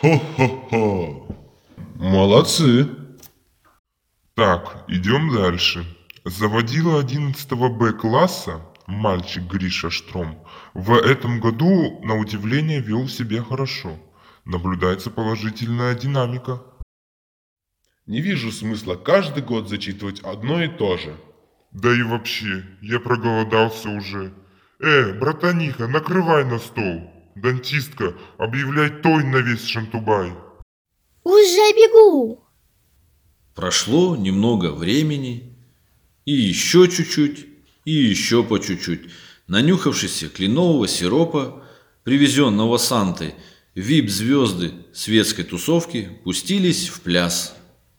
Хо-хо-хо! Молодцы! Так, идем дальше. Заводила 11 Б класса, мальчик Гриша Штром, в этом году, на удивление, вел себя хорошо. Наблюдается положительная динамика. Не вижу смысла каждый год зачитывать одно и то же. Да и вообще, я проголодался уже. Братаниха, накрывай на стол. Дантистка, объявляй той на весь Шантубай. Уже бегу. Прошло немного времени, и еще чуть-чуть, и еще по чуть-чуть. Нанюхавшись кленового сиропа, привезенного Сантой, вип-звезды светской тусовки пустились в пляс.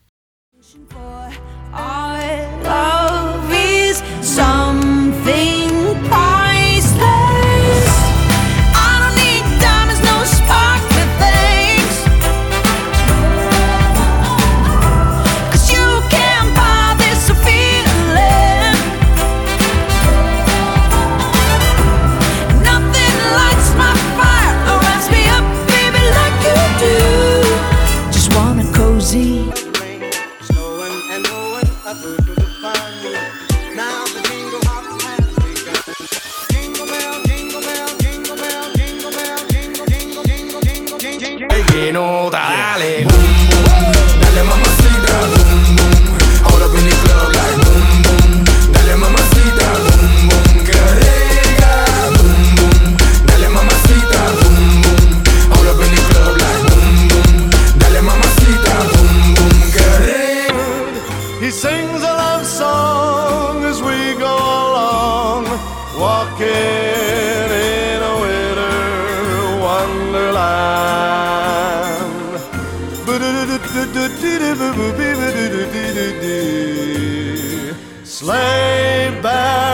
Love is something priceless. I don't need diamonds, no sparkly things, 'cause you can't buy this feeling. Nothing lights my fire or lights me up, baby, like you do. Just wanna cozy. Dale, boom, boom, dale mamacita, boom, boom, hold up in the club like boom, boom, dale mamacita, boom, boom, que rica, boom, boom, dale mamacita, boom, boom, hold up in the club like boom, boom, dale mamacita, boom, boom, que rica. He sings a love song as we go along, walking in a winter wonderland. Sleigh bells